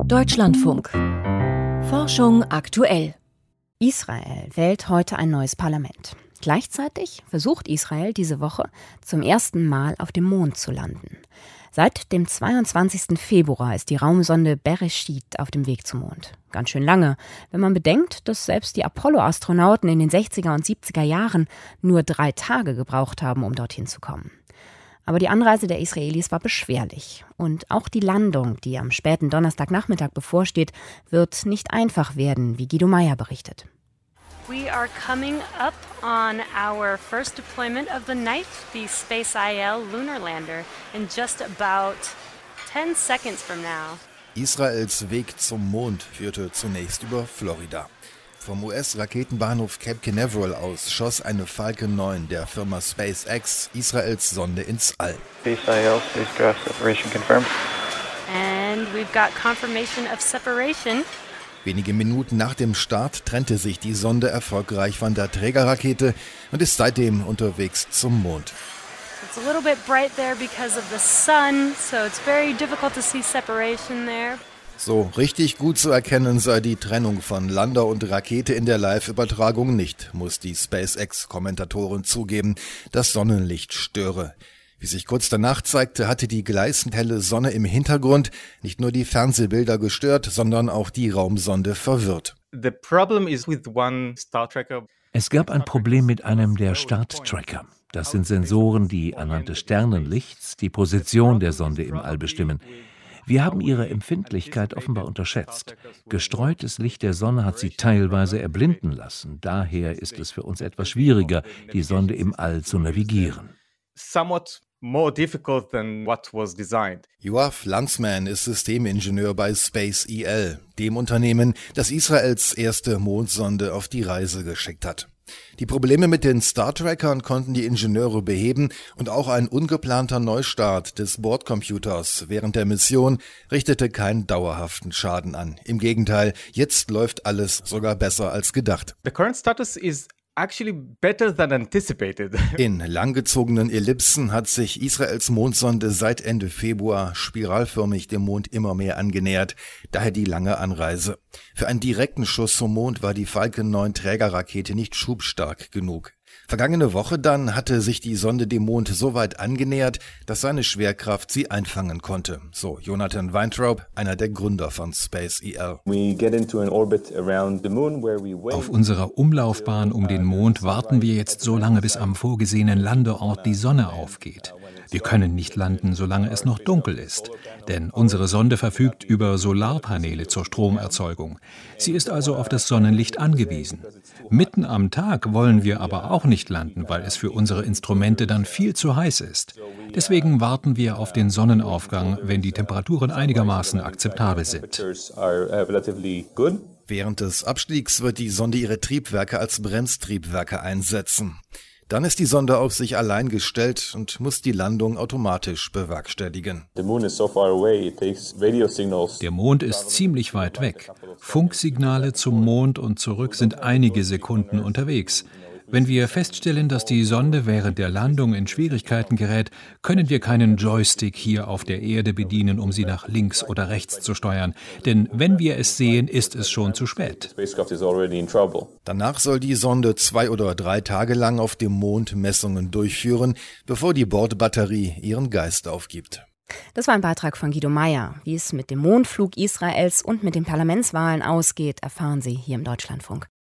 Deutschlandfunk. Forschung aktuell. Israel wählt heute ein neues Parlament. Gleichzeitig versucht Israel diese Woche zum ersten Mal auf dem Mond zu landen. Seit dem 22. Februar ist die Raumsonde Beresheet auf dem Weg zum Mond. Ganz schön lange, wenn man bedenkt, dass selbst die Apollo-Astronauten in den 60er und 70er Jahren nur 3 Tage gebraucht haben, um dorthin zu kommen. Aber die Anreise der Israelis war beschwerlich. Und auch die Landung, die am späten Donnerstagnachmittag bevorsteht, wird nicht einfach werden, wie Guido Meyer berichtet. We are coming up on our first deployment of the night, the SpaceIL lunar lander, in just about 10 seconds from now. Israels Weg zum Mond führte zunächst über Florida. Vom US-Raketenbahnhof Cape Canaveral aus schoss eine Falcon 9 der Firma SpaceX Israels Sonde ins All. SpaceIL spacecraft separation confirmed. And we've got confirmation of separation. Wenige Minuten nach dem Start trennte sich die Sonde erfolgreich von der Trägerrakete und ist seitdem unterwegs zum Mond. It's a little bit bright there because of the sun, so it's very difficult to see separation there. So richtig gut zu erkennen sei die Trennung von Lander und Rakete in der Live-Übertragung nicht, muss die SpaceX-Kommentatorin zugeben. Das Sonnenlicht störe. Wie sich kurz danach zeigte, hatte die gleißend helle Sonne im Hintergrund nicht nur die Fernsehbilder gestört, sondern auch die Raumsonde verwirrt. Es gab ein Problem mit einem der Starttracker. Das sind Sensoren, die anhand des Sternenlichts die Position der Sonde im All bestimmen. Wir haben ihre Empfindlichkeit offenbar unterschätzt. Gestreutes Licht der Sonne hat sie teilweise erblinden lassen. Daher ist es für uns etwas schwieriger, die Sonde im All zu navigieren. Yoav Landsman ist Systemingenieur bei SpaceIL, dem Unternehmen, das Israels erste Mondsonde auf die Reise geschickt hat. Die Probleme mit den Star-Trackern konnten die Ingenieure beheben und auch ein ungeplanter Neustart des Bordcomputers während der Mission richtete keinen dauerhaften Schaden an. Im Gegenteil, jetzt läuft alles sogar besser als gedacht. The current status is actually better than anticipated. In langgezogenen Ellipsen hat sich Israels Mondsonde seit Ende Februar spiralförmig dem Mond immer mehr angenähert, daher die lange Anreise. Für einen direkten Schuss zum Mond war die Falcon 9 Trägerrakete nicht schubstark genug. Vergangene Woche dann hatte sich die Sonde dem Mond so weit angenähert, dass seine Schwerkraft sie einfangen konnte. So Jonathan Weintraub, einer der Gründer von SpaceIL. Auf unserer Umlaufbahn um den Mond warten wir jetzt so lange, bis am vorgesehenen Landeort die Sonne aufgeht. Wir können nicht landen, solange es noch dunkel ist, denn unsere Sonde verfügt über Solarpaneele zur Stromerzeugung. Sie ist also auf das Sonnenlicht angewiesen. Mitten am Tag wollen wir aber auch nicht landen, weil es für unsere Instrumente dann viel zu heiß ist. Deswegen warten wir auf den Sonnenaufgang, wenn die Temperaturen einigermaßen akzeptabel sind. Während des Abstiegs wird die Sonde ihre Triebwerke als Bremstriebwerke einsetzen. Dann ist die Sonde auf sich allein gestellt und muss die Landung automatisch bewerkstelligen. Der Mond ist ziemlich weit weg. Funksignale zum Mond und zurück sind einige Sekunden unterwegs. Wenn wir feststellen, dass die Sonde während der Landung in Schwierigkeiten gerät, können wir keinen Joystick hier auf der Erde bedienen, um sie nach links oder rechts zu steuern. Denn wenn wir es sehen, ist es schon zu spät. Danach soll die Sonde 2 oder 3 Tage lang auf dem Mond Messungen durchführen, bevor die Bordbatterie ihren Geist aufgibt. Das war ein Beitrag von Guido Meyer. Wie es mit dem Mondflug Israels und mit den Parlamentswahlen ausgeht, erfahren Sie hier im Deutschlandfunk.